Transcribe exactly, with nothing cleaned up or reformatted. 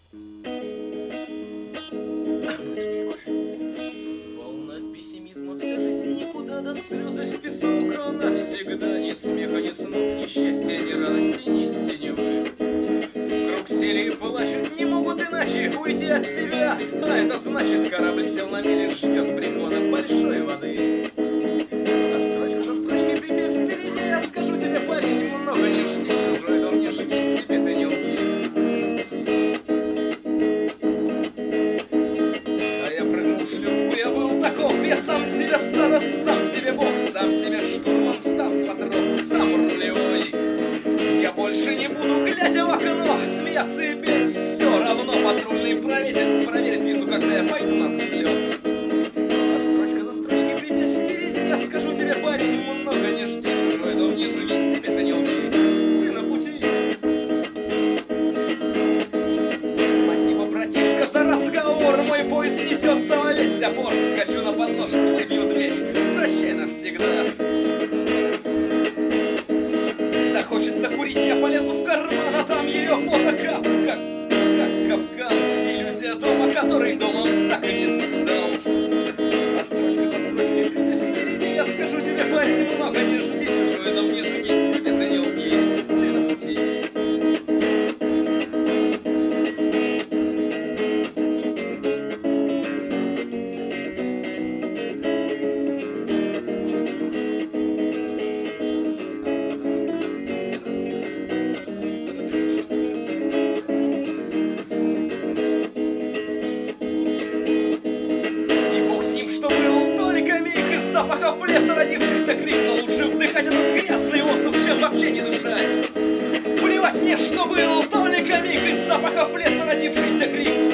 Волна пессимизма, вся жизнь никуда, до слезы в песок, а навсегда. Ни смеха, ни снов, ни счастья, ни радости, ни синевы. Вокруг сели и плачут, не могут иначе уйти от себя. А это значит, корабль сел на мели, ждет прихода большой воды. А строчку за строчкой припев впереди, я скажу тебе, парень, много не жди, чужой дом не жги, себе ты не лги. А я прыгнул в шлюпку, я был таков, я сам себе стадо, сам себе бог, сам себе штурман, став матрос, сам рулевой. Я больше не буду, глядя в окно, смеяться и петь, все равно патрульный проверит, проверит визу, когда я пойду на взлет. А строчка за строчкой припев впереди, я скажу тебе, парень, много не жди, чужой дом не живи, себе ты не лги, ты на пути. Спасибо, братишка, за разговор, мой поезд несется во весь опор, скачу на подножку, выбью дверь, прощай навсегда. Захочется курить, я полезу в карман, а там ее фото кап, как, как капкан. Иллюзия дома, который дом он так и не стал. А строчка за строчкой припев впереди, я скажу тебе, парень, много не жди, чужой дом не жги, себе ты не лги, ты на пути. Запахов леса родившийся крик, но лучше вдыхать этот грязный воздух, чем вообще не дышать. Плевать мне, что был только миг, из запахов леса родившийся крик,